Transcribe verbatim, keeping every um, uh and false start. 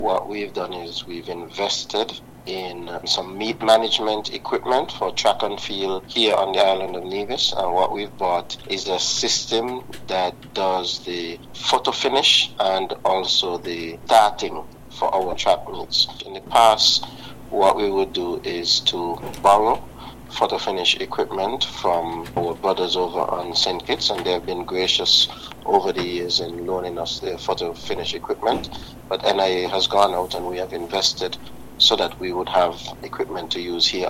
What we've done is we've invested in uh, some meat management equipment for track and field here on the island of Nevis, and what we've bought is a system that does the photo finish and also the darting for our track meets. In the past, what we would do is to borrow photo finish equipment from our brothers over on Saint Kitts, and they have been gracious over the years in loaning us their photo finish equipment. But N I A has gone out and we have invested so that we would have equipment to use here